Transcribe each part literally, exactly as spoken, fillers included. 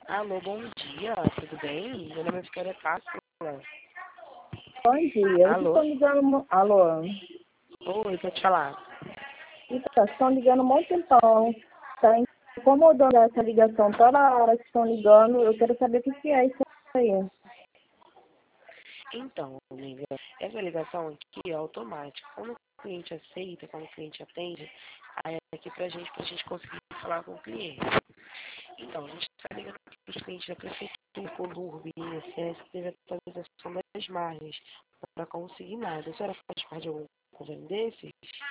Alô, bom dia, tudo bem? Meu nome é Vitória Castro. Bom dia, vocês Alô? estão ligando... mo- Alô? Oi, pode falar. Então, vocês estão ligando há muito tempão. Está incomodando essa ligação toda hora que estão ligando. Eu quero saber o que que é isso aí. Então, amiga, essa ligação aqui é automática. Quando o cliente aceita, quando o cliente atende, aí é aqui pra gente, pra gente conseguir falar com o cliente. Então, a gente está ligando para os clientes da prefeitura, Colurb, I N S S, que teve a atualização das margens para consignado. A senhora faz parte de algum convênio desses?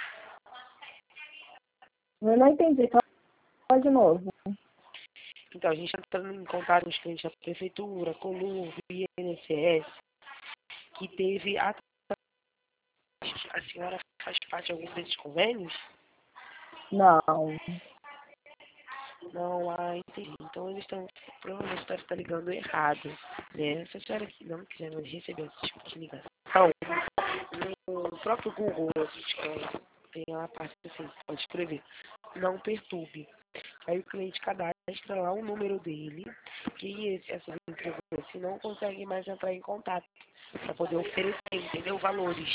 Eu não entendi. Fala de novo. Então, a gente está entrando em contato com os clientes da prefeitura, Colurb, I N S S, que teve a... A senhora faz parte de algum desses convênios? Não. Não, ah, entendi. Então eles estão, provavelmente deve estar ligando errado, né? Se a senhora que não quiser mais receber esse tipo de ligação, no próprio Google, é, tem lá a parte assim, pode escrever, não perturbe. Aí o cliente cadastra lá o número dele, que esse, essa empresa assim, não consegue mais entrar em contato para poder oferecer, entendeu? Valores,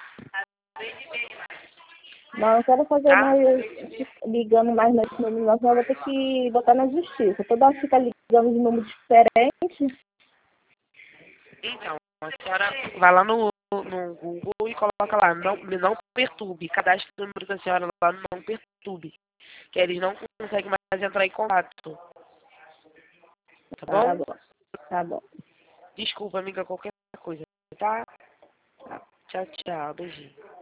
Não, eu quero fazer tá? mais... Ligando mais nesse número, não, senão eu vou ter que botar na justiça. Toda hora fica ligando de número diferente. Então, a senhora vai lá no, no Google e coloca lá, não, não perturbe, cadastre o número da senhora lá no não perturbe, que eles não conseguem mais entrar em contato, tá Tá bom? bom. Tá bom. Desculpa, amiga, qualquer coisa, tá? Tchau, tchau, beijinho.